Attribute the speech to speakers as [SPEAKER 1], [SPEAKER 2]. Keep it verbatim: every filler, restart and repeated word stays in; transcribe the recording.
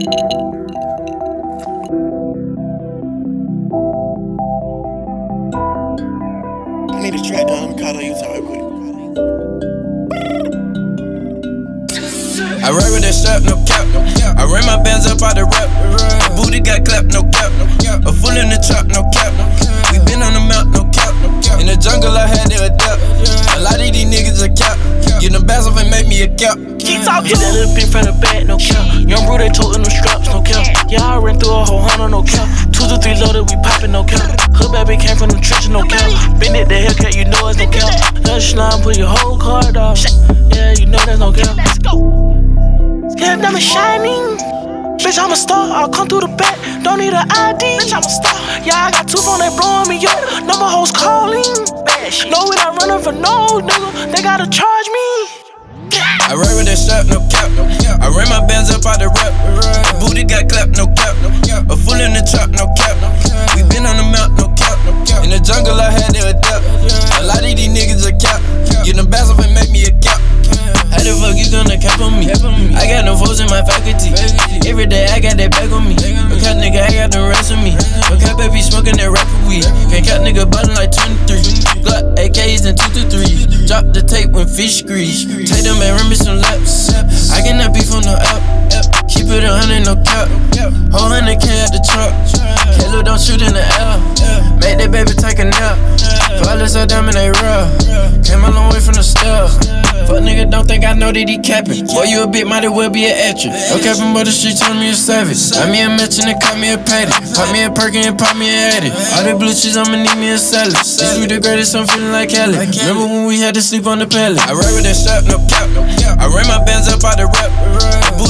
[SPEAKER 1] I need a track done. Let me call on you real quick.
[SPEAKER 2] I ride with that strap, no cap. I ran my bands up out the rap. My booty got clapped, no cap. A fool in the trap, no cap. We been on the mount, no cap. In the jungle, I had to adapt. A lot of these niggas are cap. Get them bags off and make me a cap.
[SPEAKER 3] Keep talking. Hit that little bitch from the back, no cap. Young bro, they toting them straps, no cap. Yeah, I ran through a whole hundred, no cap. Two to three loaded, we poppin', no cap. Hood baby came from the trenches, no cap. Been at the Hellcat, you know it's no cap. Lunch line, put your whole card off. Yeah, you know there's no cap. Let's go. Yeah, diamond shining. Bitch, I'm a star, I'll come through the back. Don't need an I D. Bitch, I'm a star. Yeah, I got two phones, they blowing me up. Number hoes calling. No, we not running for no nigga. They gotta charge me.
[SPEAKER 2] I ride with that strap, no cap. I ran my bands up out the rap. My booty got clapped, no cap. A fool in the trap, no cap. We been on the mount, no cap. In the jungle, I had to adapt. A lot of these niggas are cap. Get them bags off and make me a cap. How the fuck you gonna cap on me? I got no foes in my faculty. Every day I got that bag on me. No cap nigga, I got the rest of me. No cap baby smoking that rapper weed. Can't cap nigga bottom like twenty-three. Glock A Ks and two two threes. Drop the tape when fish grease. Take them and run me some laps. I cannot beef on no app. Keep it a hundred, no cap. Whole hundred K at the truck. Halo don't shoot in the air. Make that baby take a nap. Flawless so damn and they real. Came a long way from the stairs. Fuck nigga don't think I know that he capping. Boy you a bit, might as well be an actress. No capping but the street turn me a savage. Buy me a match and caught me a patty. Pop me a perkin and pop me a addy. All the blue cheese I'ma need me a salad. This we the greatest, I'm feeling like Kelly. Remember when we had to sleep on the pallet? I ride with that strap, no cap. I ran my bands up out the rap.